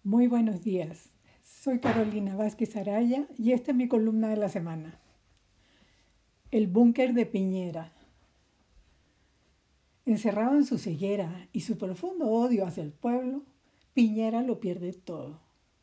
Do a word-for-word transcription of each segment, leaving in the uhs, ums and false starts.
Muy buenos días. Soy Carolina Vázquez Araya y esta es mi columna de la semana. El búnker de Piñera. Encerrado en su ceguera y su profundo odio hacia el pueblo, Piñera lo pierde todo.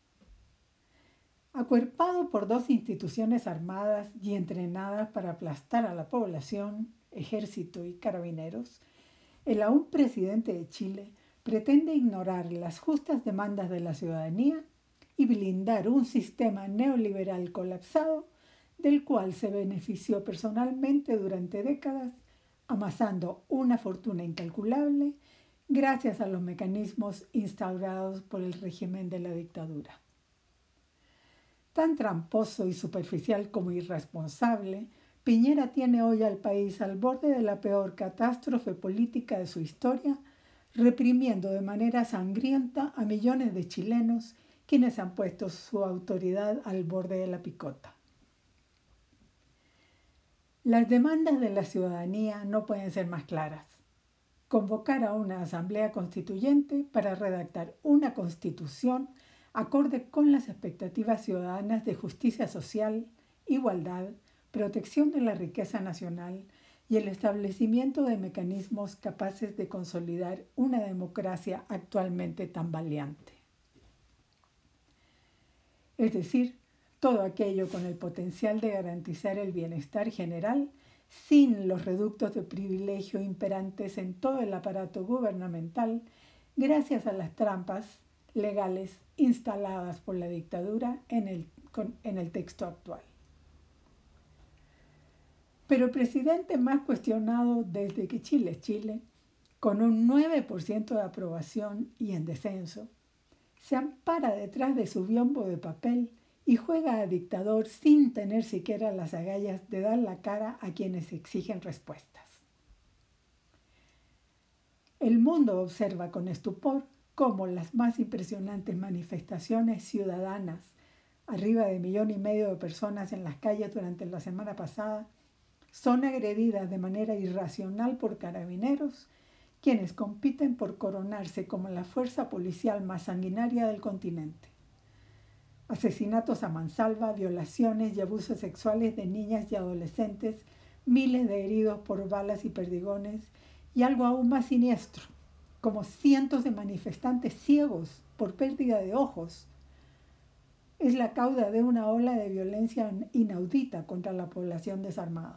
Acuerpado por dos instituciones armadas y entrenadas para aplastar a la población, ejército y carabineros, el aún presidente de Chile pretende ignorar las justas demandas de la ciudadanía y blindar un sistema neoliberal colapsado del cual se benefició personalmente durante décadas, amasando una fortuna incalculable gracias a los mecanismos instaurados por el régimen de la dictadura. Tan tramposo y superficial como irresponsable, Piñera tiene hoy al país al borde de la peor catástrofe política de su historia, reprimiendo de manera sangrienta a millones de chilenos quienes han puesto su autoridad al borde de la picota. Las demandas de la ciudadanía no pueden ser más claras. Convocar a una asamblea constituyente para redactar una constitución acorde con las expectativas ciudadanas de justicia social, igualdad, protección de la riqueza nacional y el establecimiento de mecanismos capaces de consolidar una democracia actualmente tambaleante. Es decir, todo aquello con el potencial de garantizar el bienestar general sin los reductos de privilegio imperantes en todo el aparato gubernamental, gracias a las trampas legales instaladas por la dictadura en el, en el texto actual. Pero el presidente más cuestionado desde que Chile es Chile, con un nueve por ciento de aprobación y en descenso, se ampara detrás de su biombo de papel y juega a dictador sin tener siquiera las agallas de dar la cara a quienes exigen respuestas. El mundo observa con estupor cómo las más impresionantes manifestaciones ciudadanas, arriba de millón y medio de personas en las calles durante la semana pasada, son agredidas de manera irracional por carabineros, quienes compiten por coronarse como la fuerza policial más sanguinaria del continente. Asesinatos a mansalva, violaciones y abusos sexuales de niñas y adolescentes, miles de heridos por balas y perdigones, y algo aún más siniestro, como cientos de manifestantes ciegos por pérdida de ojos. Es la cauda de una ola de violencia inaudita contra la población desarmada.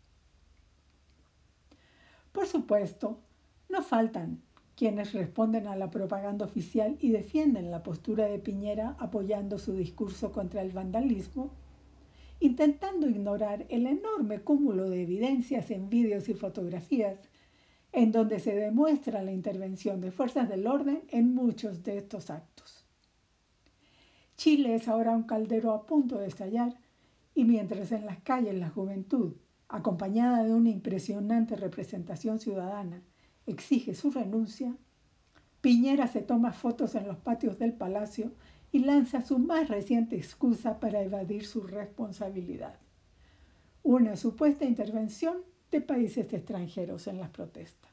Por supuesto, no faltan quienes responden a la propaganda oficial y defienden la postura de Piñera apoyando su discurso contra el vandalismo, intentando ignorar el enorme cúmulo de evidencias en vídeos y fotografías en donde se demuestra la intervención de fuerzas del orden en muchos de estos actos. Chile es ahora un caldero a punto de estallar y mientras en las calles la juventud, acompañada de una impresionante representación ciudadana, exige su renuncia, Piñera se toma fotos en los patios del palacio y lanza su más reciente excusa para evadir su responsabilidad: una supuesta intervención de países extranjeros en las protestas.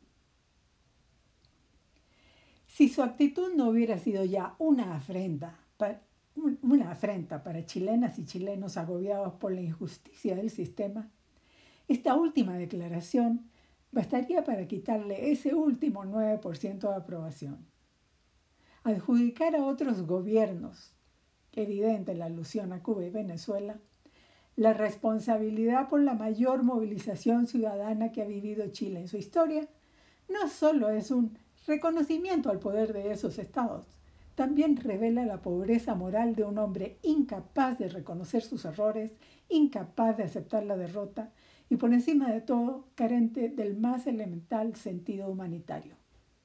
Si su actitud no hubiera sido ya una afrenta, una afrenta para chilenas y chilenos agobiados por la injusticia del sistema, esta última declaración bastaría para quitarle ese último nueve por ciento de aprobación. Adjudicar a otros gobiernos, evidente la alusión a Cuba y Venezuela, la responsabilidad por la mayor movilización ciudadana que ha vivido Chile en su historia, no solo es un reconocimiento al poder de esos estados, también revela la pobreza moral de un hombre incapaz de reconocer sus errores, incapaz de aceptar la derrota y por encima de todo carente del más elemental sentido humanitario.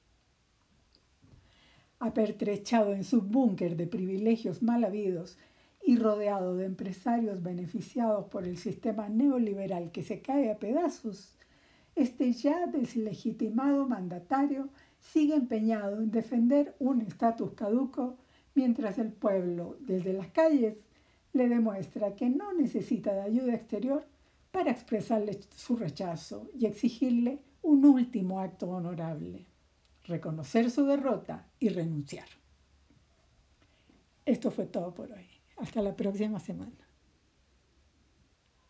Apertrechado en su búnker de privilegios mal habidos y rodeado de empresarios beneficiados por el sistema neoliberal que se cae a pedazos, este ya deslegitimado mandatario sigue empeñado en defender un estatus caduco mientras el pueblo, desde las calles, le demuestra que no necesita de ayuda exterior para expresarle su rechazo y exigirle un último acto honorable: reconocer su derrota y renunciar. Esto fue todo por hoy. Hasta la próxima semana.